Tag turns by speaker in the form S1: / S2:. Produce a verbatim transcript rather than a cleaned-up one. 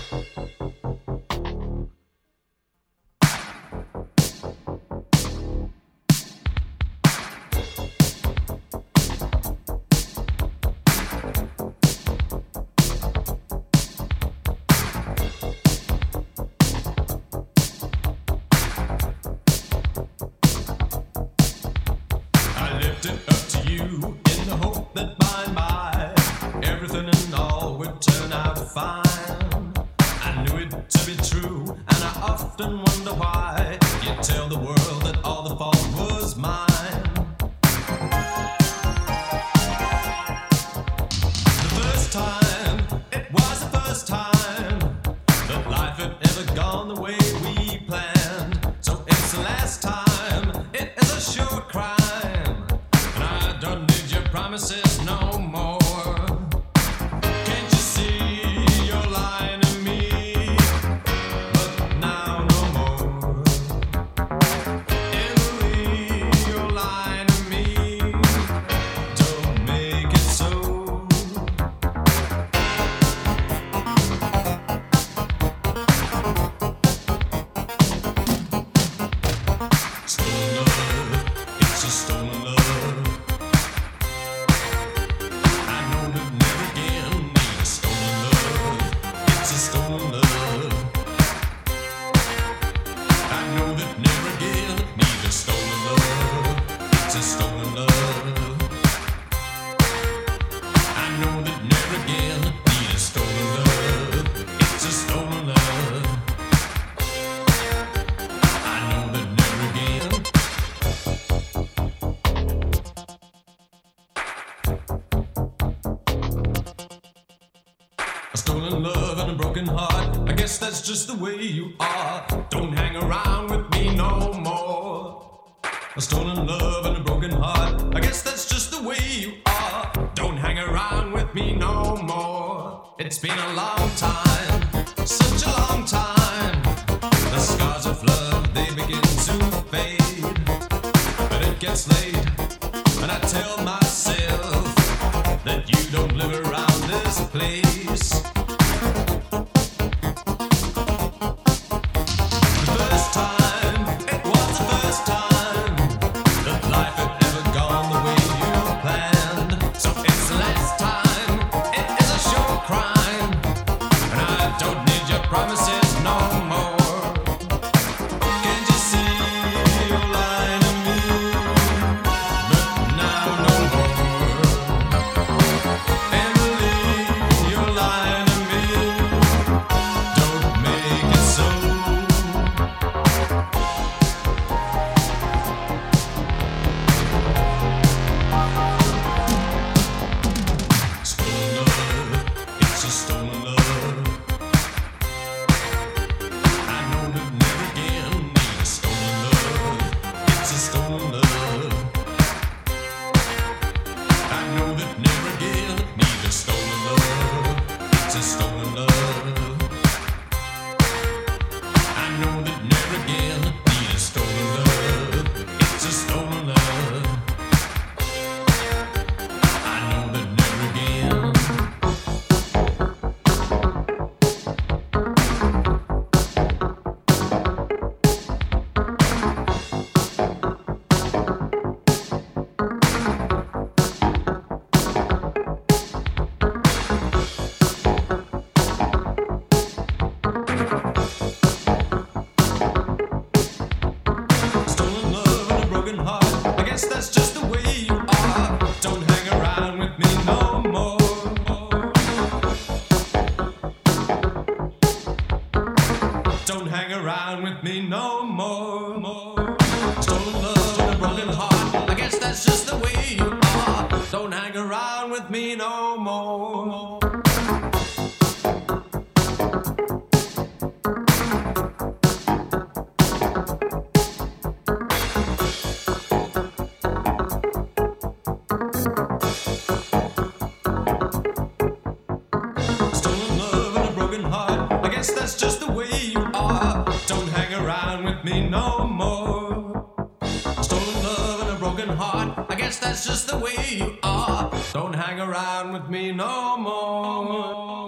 S1: Left it up to you in the hope that by and by everything and all would turn out fine. I knew it to be true, and I often wonder why you tell the world that all the fault was mine. The first time, it was the first time that life had ever gone the way we planned. So it's the last time, it is a sure crime. Don't need your promises no more. Can't you see you're lying to me? But now no more. Emily, you're lying to me. Don't make it so. Stolen love, it's a stolen love. A stolen love and a broken heart, I guess that's just the way you are. Don't hang around with me no more. A stolen love and a broken heart, I guess that's just the way you are. Don't hang around with me no more. It's been a long time, such a long time. The scars of love, they begin to fade. But it gets late, and I tell myself that you don't live around this place. The first time, it was the first time that life had ever gone the way you planned. So it's the last time, it is a sure crime, and I don't need your promises no more. Can't you see you're lying to me? But now no more. Emily, you're lying to me. Don't make it so. Stolen love, it's a stolen love. I know that never again need a stolen love. It's a stolen love. I know that never again need a stolen love. It's a stolen love. I know that never again need a stolen love. It's a stolen love. I know that never again. Stolen love and a broken heart, I guess that's just the way you are. Don't hang around with me no more. Don't hang around with me no more. Stolen love and a broken heart, I guess that's just the way you are. Don't hang around with me no more. Stolen love and a broken heart, I guess that's just the way you are. Don't hang around with me no more. Stolen love and a broken heart, I guess that's just the way you are. Don't hang around with me no more.